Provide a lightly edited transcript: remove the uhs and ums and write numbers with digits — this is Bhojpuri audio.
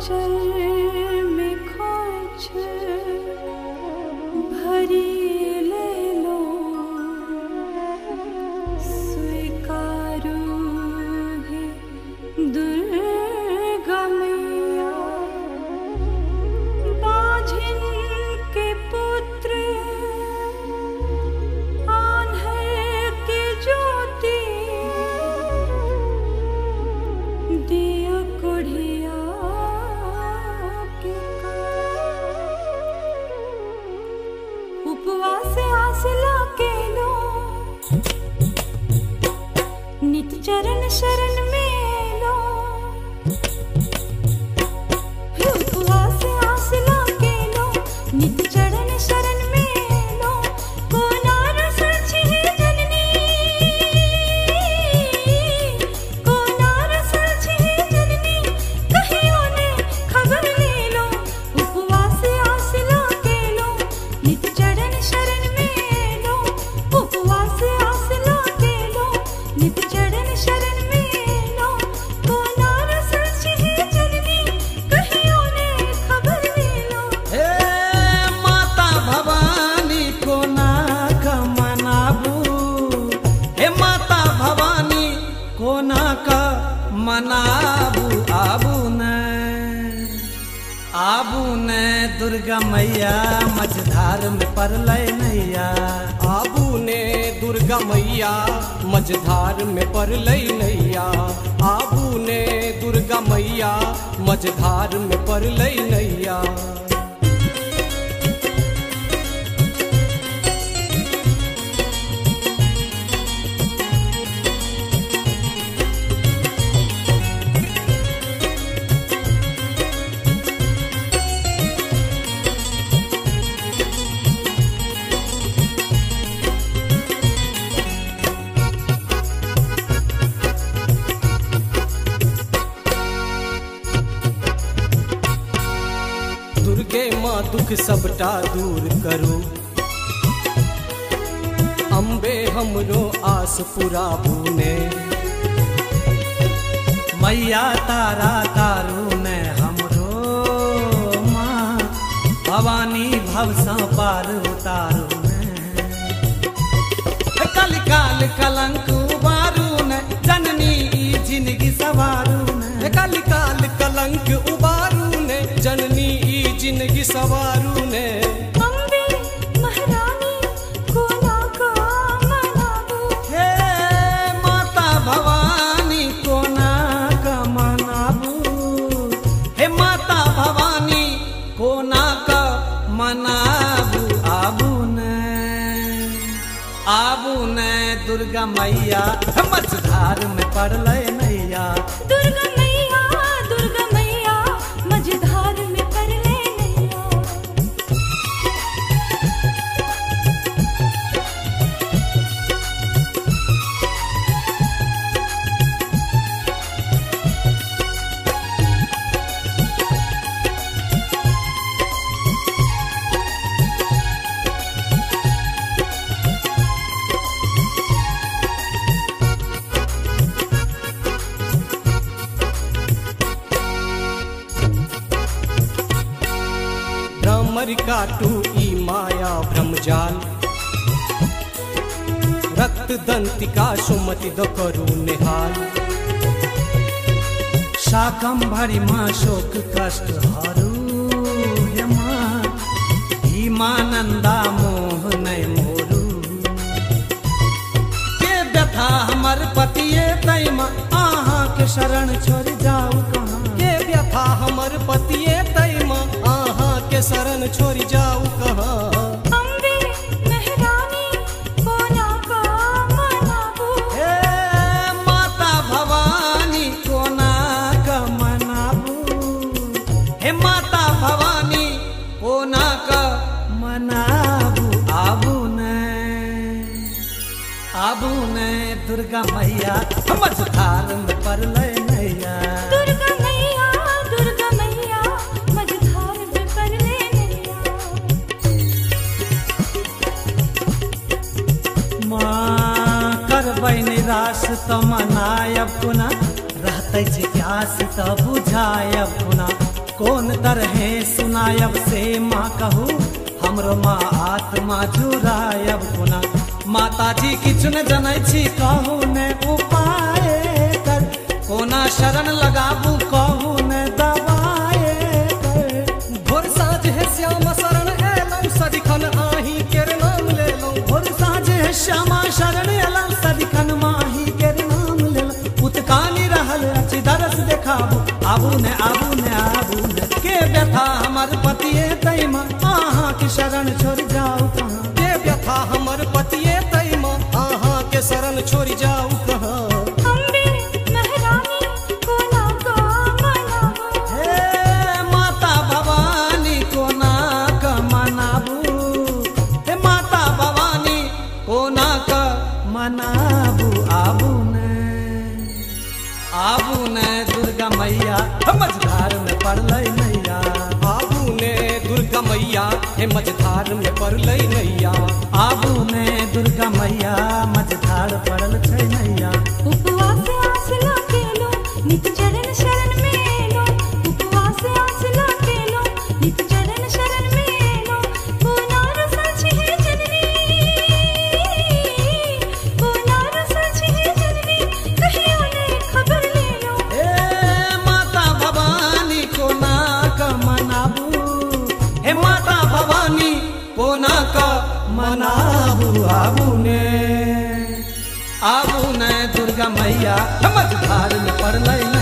आंचल में खोज भरी ले लो स्वीकारो है दुर्गा मैया बाझिन के पुत्र आन्हर की ज्योति दिया कोढ़िया के उपवास आसला के लो नित चरण शरण में लो उपवास आसला के लो नित चरण शरण में लो को नारस छिहे जननी को नारस छिहे जननी कहियो ने खबर ले लो उपवास आसला के लो नित चरण शरण में लो उपवास आसला के लो नित चरण शरण में लो को नारस छिहे जननी कहियो ने खबर ले लो। हे माता भवानी को ना का मनाबू, हे माता भवानी को ना का मनाबू, आबू ने दुर्गा मैया मझधार में परलय नैया, आबू ने दुर्गा मैया मझधार में परलई नैया, आबू ने दुर्गा मैया मझधार में परलई नैया। दुर्गे माँ दुख सबटा दूर करो, अम्बे हमरो आस पुराबू ने, मैया तारा तारू ने हमरो माँ भवानी भवसा पार उतारू ने, कलिकाल कलंक उबारू ने जननी ई जिंदगी सवारू ने, कलिकाल कलंक उबारू ने जननी ई जिंदगी सवारू ने। अम्बे महारानी को ना का मनाबू, हे माता भवानी को ना का मनाबू, हे माता भवानी को ना का मनाबू, आबू ने दुर्गा मैया मझधार में परलय नैया, दुर्गा मैया मझधार में परले नैया। भ्रमर काटू ई माया भ्रमजाल, रक्त दंतिका सुमति दो करू निहाल, शाकंभरी माँ शोक कष्ट हरू, हे माँ भीमानंदा मोह नहीं मोरू, के व्यथा हमर पतिये तय माँ आहाँ के शरण छोड़ जाऊ कहाँ, के व्यथा हमर पतिये तय माँ आहाँ के शरण छोड़ जाऊ कहाँ। अम्बे महारानी को ना का मनाबू, हे माता भवानी को ना का मनाबू, हे माता भवानी को ना का मनाबू, आबू ने दुर्गा मैया मझधार में परलय नैया, दुर्गा मैया मझधार में परले नैया। माँ करबै निराश तो मनायब पुनः, रहते जिज्ञास तो बुझायब पुनः, कौन तरहे सुनायब से माँ कहू हमरो माँ आत्मा जुरायब कोना माता जी किछु न जनै छी कहू ने उपाय कर कोना शरण लगाबू कहू ने दवाए कर भोर साँझ है श्याम शरण एलौं सदिखन आही केर नाम लेलौं भोर साँझ है श्यामा शरण एलौं सदिखन माही केर नाम लेलौं उतकानी रहल अछि दरस देखाबू आबू ने के व्यथा हमर पतिए तैमा आहाँ के शरण छोड़ जाऊ कहाँ के व्यथा हमर पतिए तैमा आहाँ के शरण छोड़ जाऊ कहाँ अम्बे महारानी कोना का मनाबू हे माता भवानी कोना का मनाबू हे माता भवानी कोना का मनाबू आबू ने दुर्गा मैया मझधार में पड़लै नैया आबू ने दुर्गा मैया हे मझधार में पड़लै नैया आबू ने दुर्गा मैया मझधार पड़ल छै नैया उपवास आस लाकेलो नित चरण शरण में एलो उपवास आस लाकेलो नित चरण शरण में एलो कोना रसल छिहे जननी कोना रसल छिहे जननी कहियो ने खबर लेलो ए माता भवानी कोना का मनाबू हे माता भवानी कोना का मनाबू आबू ने दुर्गा मैया मझधार में पड़लै